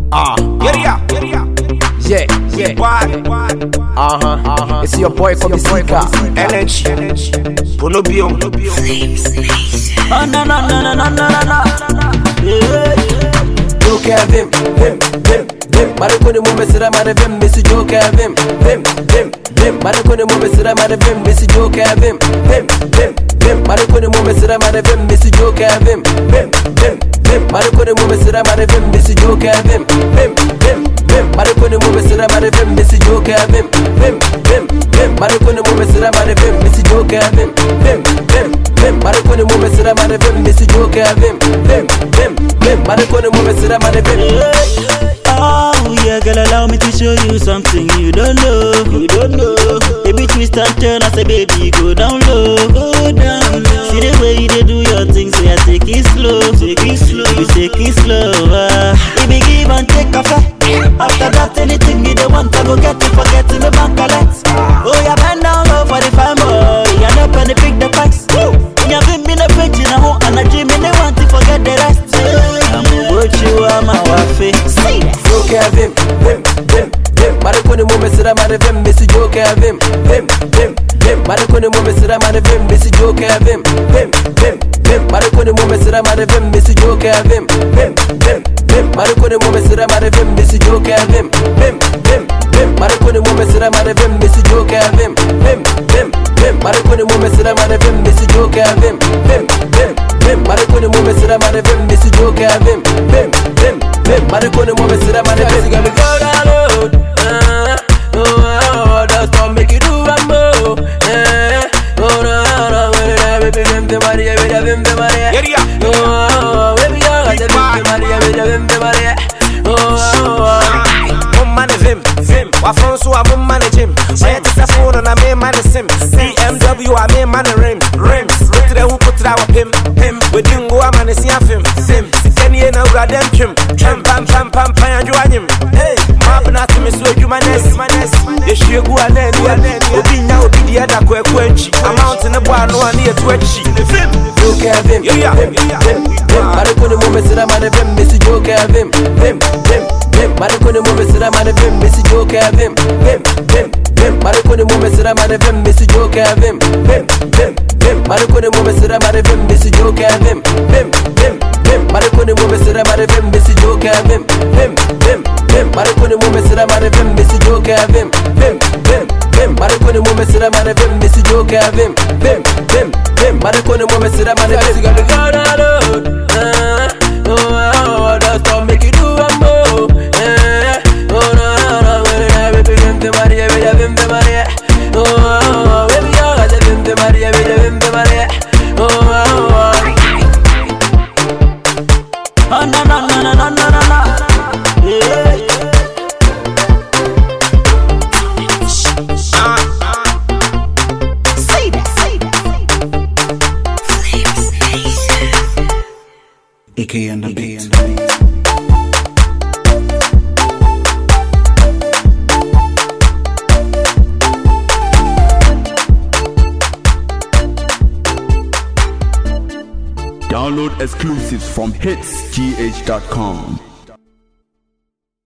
Yeah. It's your boy from the Sika. Energy. Bonobium. Oh no. Joker vim. Marikone mo mesira mare vim, Missy Joker vim. Marikone mo mesira mare vim, Missy Joker vim. Marikone mo mesira mare vim, Missy Joker vim. Marikone mo mesira mare vim, Missy Joker vim. Marikone mo mesira mare vim, Missy Joker vim. Marikone mo mesira mare vim, Missy Joker vim. Marikone mo mesira mare vim, Missy Joker vim. Marikone mo mesira mare vim. Oh yeah, girl, allow me to show you something you don't know. Baby, twist and turn, I say baby, go down low. See the way you do your things, so I take it slow. You take it slow. If you give and take a flight. After that, anything you don't want, I go get it, forget in the bank collect. Oh yeah, bend down low for the fine boy, and up and pick the price. You been me the page in a home, and I dream in the want to forget the rest. I'm what you are, my wife. See that? Joker vim. Marikone mo mesira mare vim, Missy Joker vim. Marikone mo mesira mare vim, Missy Joker vim. Marikone mo mesira mare vim, Missy Joker vim. Marikone mo mesira mare vim, Missy Joker vim. Marikone mo mesira mare vim, Missy Joker vim. Marikone mo mesira mare vim, Missy Joker vim. Marikone mo mesira mare vim, Missy Joker vim. Marikone mo mesira mare vim, Missy Joker vim. Just don't make you do one more. Maria, Wafonso I won't manage him. Where to the phone and I may manage him. BMW I may manage rims. Look to the who put our him. We didn't go a man is him. Kenny and I them trim. Pam and you and him. Hey, Marvin at me so you manes. The sheer go and then be now be the other quench. I'm out in the bar no one near twitchy. Joker vim. Marikone mo mesira mare vim, Missy Joker vim. Marikone mo mesira mare vim, Missy Joker vim. Marikone mo mesira mare vim, Missy Joker vim. Marikone mo mesira mare vim, Missy Joker vim. Marikone mo mesira mare vim, Missy Joker vim. Marikone mo mesira mare vim, Missy Joker vim. Marikone mo mesira mare vim, Missy Joker vim. Marikone mo mesira mare vim, Missy Joker vim. Just don't make you do one more. Oh no. Yeah. Say that. AK and the beat. Download exclusives from hitsgh.com.